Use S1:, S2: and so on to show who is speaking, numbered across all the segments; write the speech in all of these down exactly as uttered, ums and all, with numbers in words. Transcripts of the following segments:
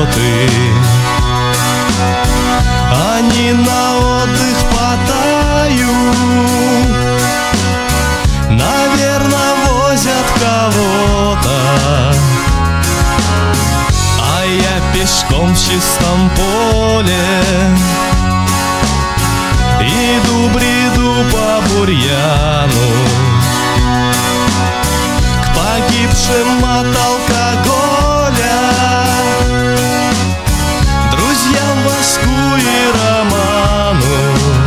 S1: заботы. Они на отдых потают, наверное, возят кого-то, а я пешком в чистом поле иду, бреду по бурьяну, к погибшим от алкоголя, друзьям, воску и роману.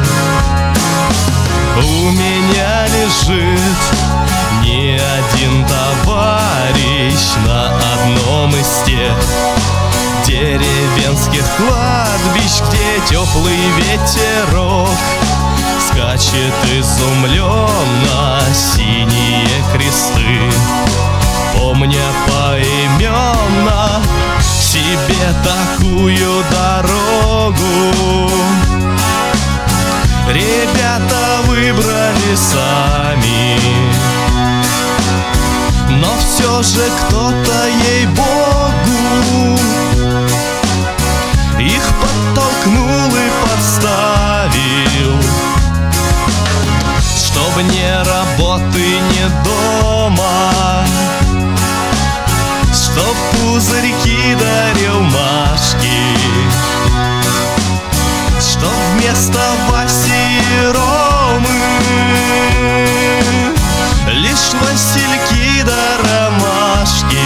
S1: У меня лежит не один товарищ на одном из тех деревенских кладбищ, где теплый ветерок скачет изумленно синие кресты, помня поименно себе такую дорогу. Ребята выбрали сами, но все же кто-то, ей-богу, их подтолкнул и подставил, чтоб ни работы, ни дома, чтоб пузырьки да рюмашки, чтоб вместо Васи и Ромы лишь васильки да ромашки.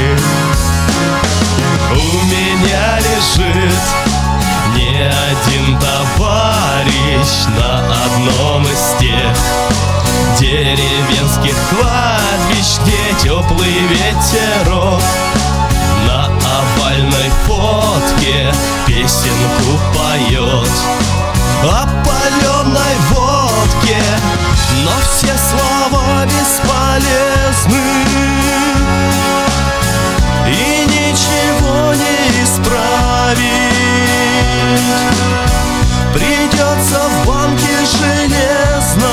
S1: У меня лежит не один товарищ на одном из тех деревенских кладбищ, где теплый ветерок на овальной фотке песенку поет о паленой водке, но все слова бесполезны и ничего не исправить. Придется в банке железной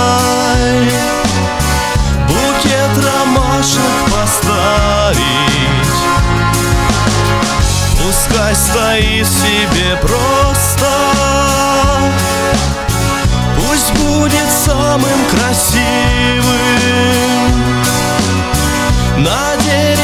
S1: букет ромашек поставить. Пускай стоит себе просто, пусть будет самым красивым на дереве